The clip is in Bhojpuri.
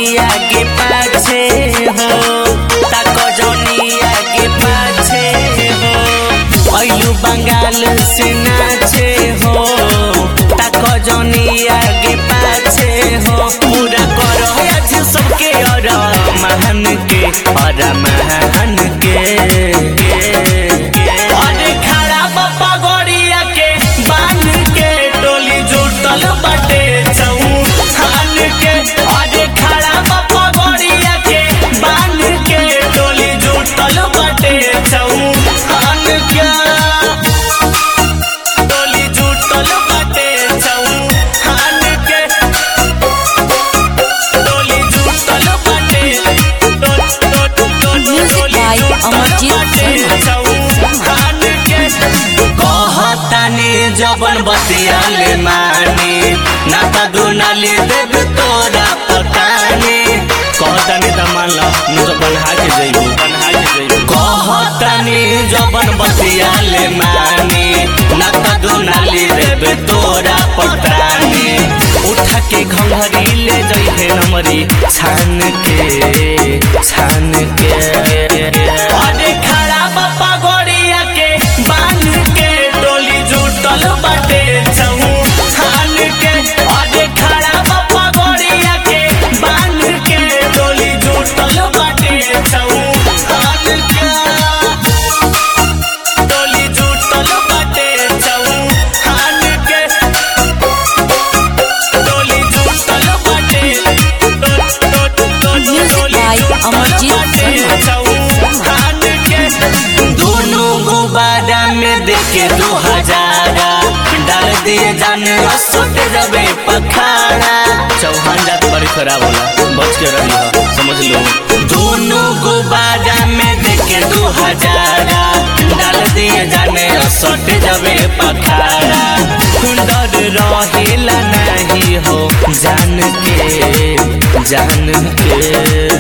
जनिया के पाछे हो, ताको जनिया के पाछे हो। अयु बंगाल से नाचे हो, ताको जनिया के पाछे हो। पूरा करो आज सबके और महान के और महान के। अरे खड़ा बापा गोरिया के बांध के डोली जुटल बाटे चौहान के। अरे खड़ा बापा गोरिया के बांध के डोली जुटल बाटे चौहान के। डोली जुटल बाटे चौहान के। डोली जुटल बाटे जबन बतियाले मानी नाता दुनाली देव तोरा पतानी। कहतानी त मानला जबन हाके जइबू कहतानी जबन बतियाले मानी नाता दुनाली देव तोरा पतानी। उठा के घंघरी ले जइहे नमरी छान के। अरे खड़ा बापा गोरिया के बांध के डोली जुटल बाटे चौहान के। अरे खड़ा बापा गोरिया के बांध के डोली जुटल बाटे चौहान के। डोली जुटल बाटे चौहान के। डोली जुटल बाटे चौहान के। दोनों गुब्बारा में देखे 2000 डाल दिए जाने सोच जबे पखाड़ा। चौहान जात बड़ी खराब होला, बच के रही हो, समझ लो। दोनों गुब्बारा में देखे 2000 डाल दिए जाने सोच जबे पखाड़ा। डर रहेला नहीं हो जान के।